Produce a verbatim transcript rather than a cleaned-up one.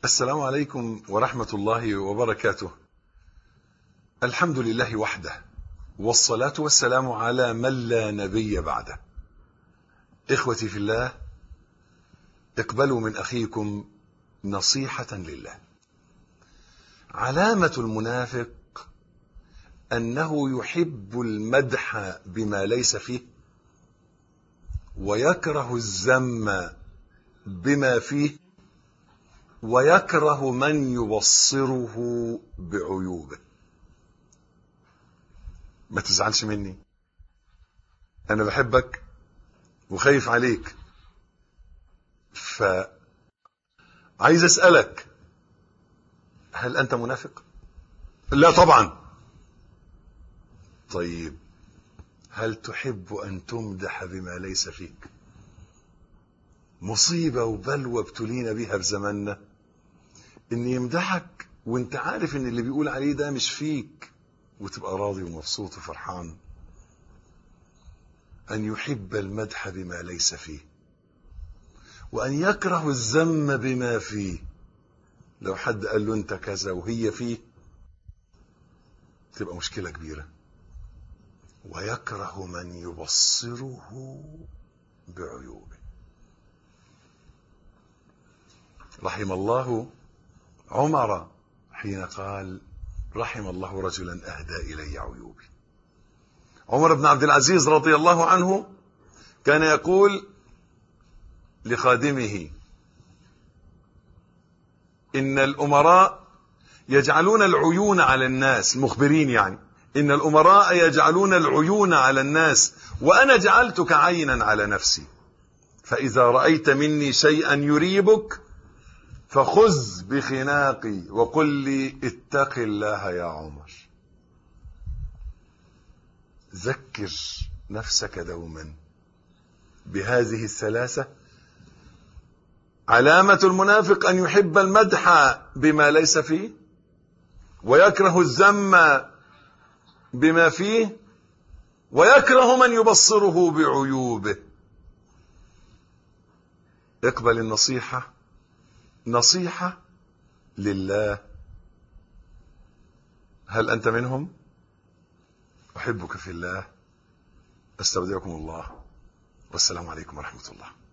السلام عليكم ورحمة الله وبركاته. الحمد لله وحده، والصلاة والسلام على من لا نبي بعده. إخوتي في الله، اقبلوا من أخيكم نصيحة لله. علامة المنافق أنه يحب المدح بما ليس فيه، ويكره الذم بما فيه، ويكره من يبصره بعيوبه. ما تزعلش مني، أنا بحبك وخايف عليك، فعايز أسألك، هل أنت منافق؟ لا طبعا. طيب، هل تحب أن تمدح بما ليس فيك؟ مصيبة وبلوى ابتلينا بها في زماننا، إن يمدحك وانت عارف إن اللي بيقول عليه ده مش فيك، وتبقى راضي ومبسوط وفرحان. أن يحب المدح بما ليس فيه، وأن يكره الذم بما فيه. لو حد قال له أنت كذا وهي فيه، تبقى مشكلة كبيرة. ويكره من يبصره بعيوبه. رحم الله عمر حين قال: رحم الله رجلا أهدى إلي عيوبي. عمر بن عبد العزيز رضي الله عنه كان يقول لخادمه: إن الأمراء يجعلون العيون على الناس، مخبرين يعني، إن الأمراء يجعلون العيون على الناس، وأنا جعلتك عينا على نفسي، فإذا رأيت مني شيئا يريبك فخذ بخناقي وقل لي اتق الله يا عمر. ذكر نفسك دوما بهذه الثلاثة. علامة المنافق أن يحب المدح بما ليس فيه، ويكره الذم بما فيه، ويكره من يبصره بعيوبه. اقبل النصيحة، نصيحة لله. هل أنت منهم؟ أحبك في الله، أستودعكم الله، والسلام عليكم ورحمة الله.